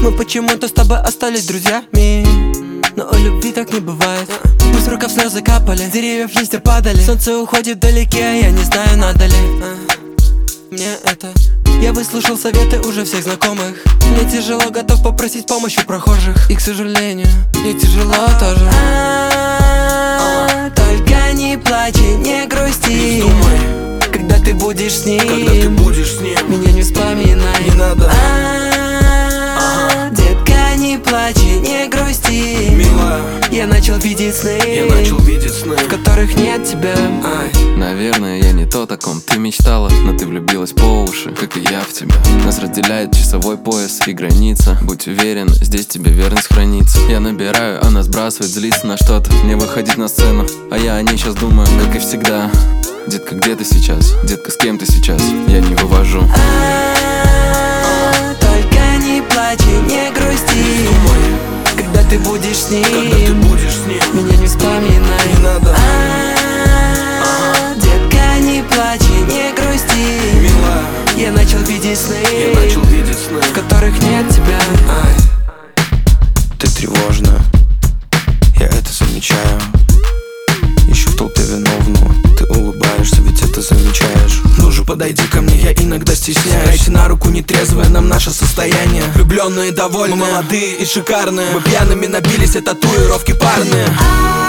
Мы почему-то с тобой остались друзьями, но у любви так не бывает. Мы с рукав слезы капали, с деревьев листья падали. Солнце уходит вдалеке, я не знаю, надо ли мне это. Я выслушал советы уже всех знакомых. Мне тяжело, готов попросить помощь у прохожих. И, к сожалению, мне тяжело тоже. Только не плачь и не грусти. Когда ты будешь с ним, меня не вспоминай. Не надо. Детка, не плачь и не грусти. Милая, я начал видеть сны, в которых нет тебя. Наверное, я не тот, о ком ты мечтала, но ты влюбилась по уши, как и я в тебя. Нас разделяет часовой пояс и граница. Будь уверен, здесь тебе верность хранится. Я набираю, она сбрасывает, злится на что-то. Мне выходить на сцену, а я о ней сейчас думаю, как и всегда. Детка, где ты сейчас? Детка, с кем ты сейчас? Я не вывожу. Только не плачь и не грусти. Когда ты будешь с ним, меня не вспоминай. Не надо. Детка, не плачь и не грусти. Милая, я начал видеть сны, в которых нет тебя. Ты тревожна, я это замечаю. Ищу в толпе виновного, ты улыбаешься, ведь это замечаешь. Ну же, подойди ко мне, я иногда стесняюсь. Дайте на руку нетрезвое нам наше состояние. Влюбленные довольны, мы молодые и шикарные. Мы пьяными набились, а татуировки парные.